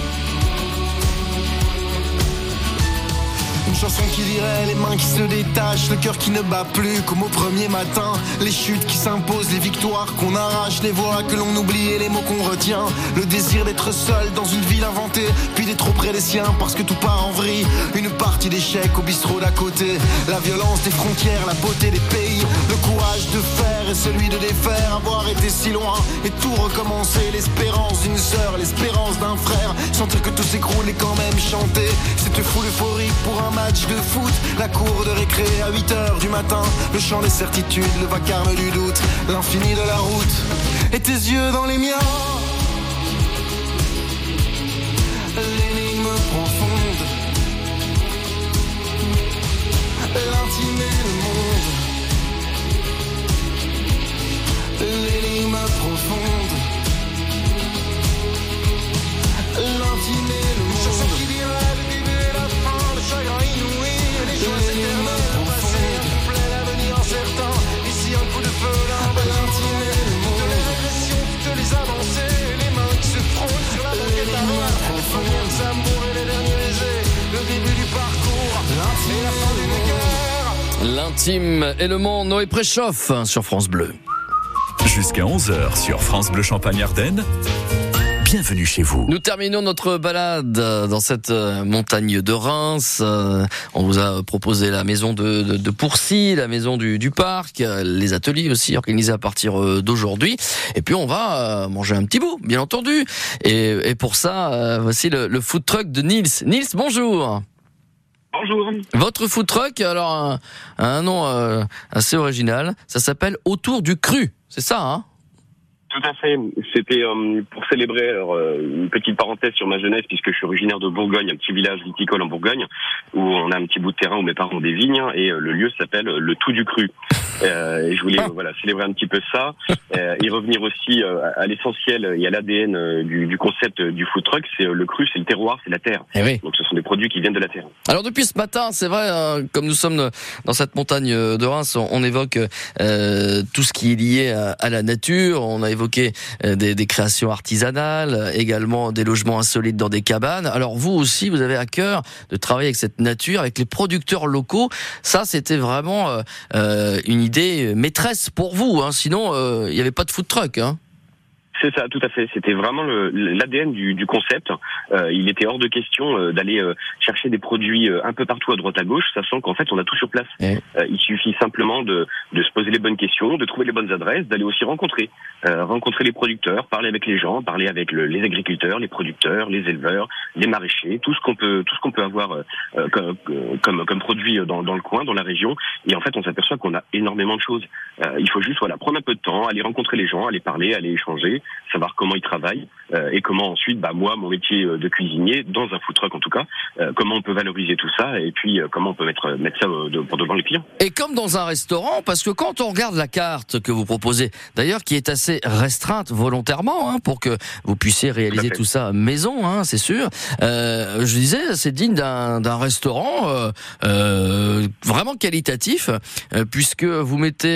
une chanson qui dirait les mains qui se détachent, le cœur qui ne bat plus comme au premier matin, les chutes qui s'imposent, les victoires qu'on arrache, les voix que l'on oublie et les mots qu'on retient, le désir d'être seul dans une ville inventée, puis d'être auprès des siens parce que tout part en vrille, une partie d'échecs au bistrot d'à côté, la violence des frontières, la beauté des pays, le courage de faire et celui de défaire, avoir été si loin et tout recommencer, l'espérance d'une sœur, l'espérance d'un frère, sentir que tout s'écroule et quand même chanter, cette foule euphorique pour un match de foot, la cour de récré à 8h du matin, le chant des certitudes, le vacarme du doute, l'infini de la route, et tes yeux dans les miens. L'énigme profonde, l'intime et le monde. L'énigme profonde, l'intime et le monde. Une chanson qui dirait le début et la fin, le chagrin inouï, les joies éternelles, le passé incomplet, l'avenir incertain. Ici un coup de feu, là un bel intime et le monde. Toutes les régressions, toutes les avancées, les mains qui se frôlent sur la banquette arrière, les premières amours et les derniers baisers, le début du parcours et la fin d'une guerre. L'intime et le monde, Noé Préchauffe sur France Bleu. Jusqu'à 11h sur France Bleu Champagne-Ardenne. Bienvenue chez vous. Nous terminons notre balade dans cette montagne de Reims. On vous a proposé la maison de Pourcy, la maison du parc, les ateliers aussi organisés à partir d'aujourd'hui. Et puis on va manger un petit bout, bien entendu. Et pour ça, voici le food truck de Nils. Nils, bonjour. Bonjour. Votre food truck, alors un nom assez original, ça s'appelle Autour du Cru, c'est ça, hein? Tout à fait. C'était pour célébrer une petite parenthèse sur ma jeunesse, puisque je suis originaire de Bourgogne, un petit village viticole en Bourgogne, où on a un petit bout de terrain où mes parents ont des vignes, et le lieu s'appelle le Tout du Cru. Et je voulais célébrer un petit peu ça, et revenir aussi à l'essentiel et à l'ADN du concept du food truck. C'est le cru, c'est le terroir, c'est la terre. Oui. Donc ce sont des produits qui viennent de la terre. Alors depuis ce matin, c'est vrai, comme nous sommes dans cette montagne de Reims, on évoque tout ce qui est lié à la nature. On a évoqué des créations artisanales, également des logements insolites dans des cabanes. Alors vous aussi, vous avez à cœur de travailler avec cette nature, avec les producteurs locaux. Ça, c'était vraiment une idée maîtresse pour vous, hein. Sinon, il n'y avait pas de food truck, hein. C'est ça, tout à fait. C'était vraiment l'ADN du concept. Il était hors de question d'aller chercher des produits un peu partout à droite à gauche, sachant qu'en fait on a tout sur place. Il suffit simplement de se poser les bonnes questions, de trouver les bonnes adresses, d'aller aussi rencontrer les producteurs, parler avec les gens, parler avec les agriculteurs, les producteurs, les éleveurs, les maraîchers, tout ce qu'on peut avoir comme produit dans le coin, dans la région. Et en fait, on s'aperçoit qu'on a énormément de choses. Il faut juste prendre un peu de temps, aller rencontrer les gens, aller parler, aller échanger, savoir comment ils travaillent et comment ensuite, moi, mon métier de cuisinier, dans un food truck en tout cas, comment on peut valoriser tout ça et puis comment on peut mettre ça pour devant les clients. Et comme dans un restaurant, parce que quand on regarde la carte que vous proposez, d'ailleurs qui est assez restreinte volontairement, hein, pour que vous puissiez réaliser tout ça maison, hein, c'est sûr. Je disais, c'est digne d'un restaurant vraiment qualitatif, puisque vous mettez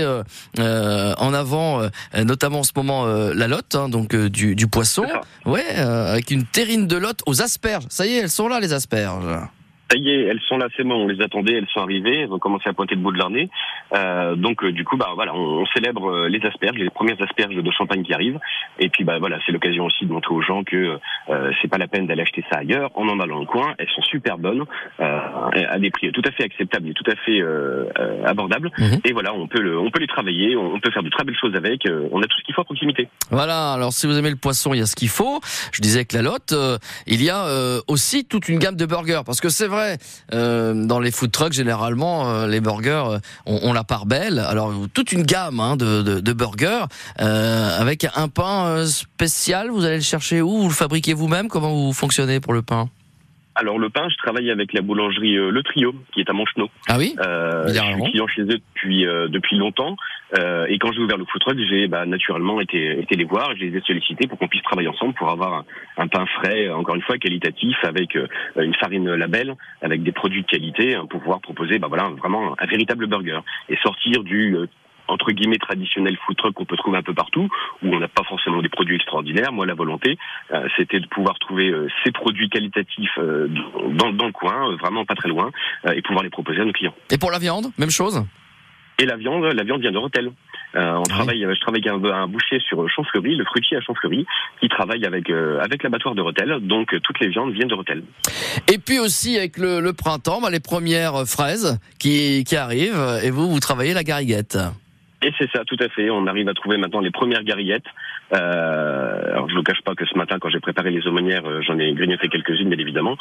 en avant, notamment en ce moment, la lotte, hein, donc du poisson, avec une terrine de lotte aux asperges. Ça y est, elles sont là, les asperges. Ça y est, elles sont là, c'est bon, on les attendait, elles sont arrivées, elles ont commencé à pointer le bout de leur nez. Donc du coup, on célèbre les asperges, les premières asperges de Champagne qui arrivent. Et puis c'est l'occasion aussi de montrer aux gens que c'est pas la peine d'aller acheter ça ailleurs. On en a dans le coin, elles sont super bonnes, à des prix tout à fait acceptables et tout à fait abordables. Et voilà, on peut les travailler, on peut faire de très belles choses avec. On a tout ce qu'il faut à proximité. Voilà. Alors si vous aimez le poisson, il y a ce qu'il faut. Je disais que la lotte, il y a aussi toute une gamme de burgers, parce que c'est vrai. Dans les food trucks, généralement, les burgers ont la part belle. Alors, toute une gamme de burgers avec un pain spécial. Vous allez le chercher où? Vous le fabriquez vous-même? Comment vous fonctionnez pour le pain? Alors le pain, je travaille avec la boulangerie Le Trio, qui est à Monchenot. Ah oui. Je suis client chez eux depuis longtemps. Et quand j'ai ouvert le food truck, j'ai naturellement été les voir. Je les ai sollicités pour qu'on puisse travailler ensemble pour avoir un pain frais, encore une fois qualitatif, avec une farine label, avec des produits de qualité, pour pouvoir proposer vraiment un véritable burger et sortir du entre guillemets traditionnel food truck qu'on peut trouver un peu partout, où on n'a pas forcément des produits extraordinaires. Moi, la volonté, c'était de pouvoir trouver ces produits qualitatifs dans le coin, vraiment pas très loin, et pouvoir les proposer à nos clients. Et pour la viande, même chose? Et la viande vient de Rethel. Je travaille avec un boucher sur Champfleury, le fruitier à Champfleury, qui travaille avec l'abattoir de Rethel. Donc toutes les viandes viennent de Rethel. Et puis aussi avec le printemps, les premières fraises qui arrivent, et vous travaillez la gariguette. Et c'est ça, tout à fait. On arrive à trouver maintenant les premières gariguettes. Alors je ne vous cache pas que ce matin, quand j'ai préparé les aumônières, j'en ai grignoté quelques-unes, bien évidemment.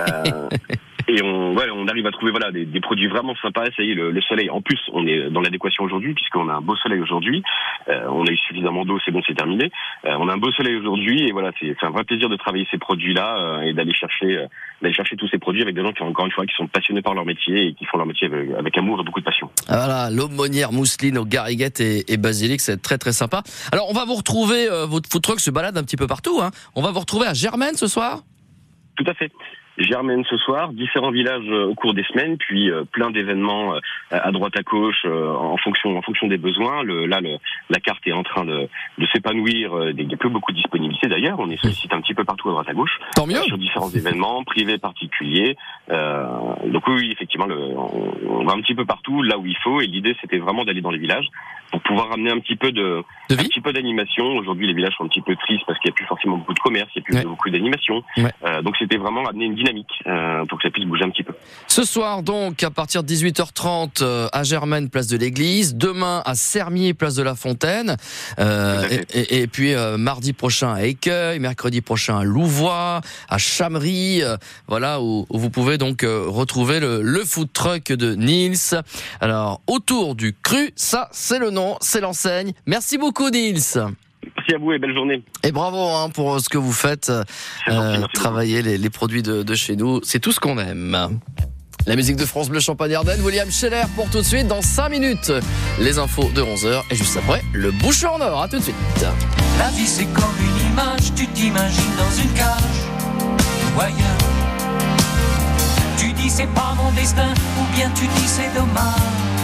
Et on arrive à trouver des produits vraiment sympas. Ça y est, le soleil. En plus, on est dans l'adéquation aujourd'hui, puisqu'on a un beau soleil aujourd'hui. On a eu suffisamment d'eau, c'est bon, c'est terminé. On a un beau soleil aujourd'hui, et voilà, c'est un vrai plaisir de travailler ces produits-là et d'aller chercher tous ces produits avec des gens qui, encore une fois, qui sont passionnés par leur métier et qui font leur métier avec amour et beaucoup de passion. Voilà, l'aumônière mousseline aux gariguettes et basilic, c'est très très sympa. Alors on va vous retrouver, votre food truck se balade un petit peu partout, hein. On va vous retrouver à Germaine ce soir? Tout à fait. Germaine ce soir, différents villages au cours des semaines, puis plein d'événements à droite à gauche en fonction des besoins. La carte est en train de s'épanouir. Il n'y a plus beaucoup de disponibilité d'ailleurs. On est sollicité un petit peu partout à droite à gauche. Tant mieux. Sur différents événements privés, particuliers. Donc oui, effectivement, on va un petit peu partout là où il faut. Et l'idée, c'était vraiment d'aller dans les villages pour pouvoir ramener un petit peu d'animation. Aujourd'hui, les villages sont un petit peu tristes parce qu'il n'y a plus forcément beaucoup de commerce, il n'y a plus beaucoup d'animation. Donc c'était vraiment ramener une dynamique pour que ça puisse bouger un petit peu. Ce soir, donc, à partir de 18h30 à Germaine, place de l'Église. Demain à Sermier, place de la Fontaine. Et puis mardi prochain à Écueil, mercredi prochain à Louvois, à Chamery. Voilà où vous pouvez donc retrouver le food truck de Nils. Alors autour du cru, ça c'est le nom, c'est l'enseigne. Merci beaucoup Nils. Merci à vous et belle journée. Et bravo pour ce que vous faites, travailler les produits de chez nous, c'est tout ce qu'on aime. La musique de France Bleu Champagne-Ardenne, William Scheller pour tout de suite dans 5 minutes. Les infos de 11h et juste après, le Bouchon en or. À tout de suite. La vie c'est comme une image, tu t'imagines dans une cage ou ailleurs. Tu dis c'est pas mon destin ou bien tu dis c'est dommage.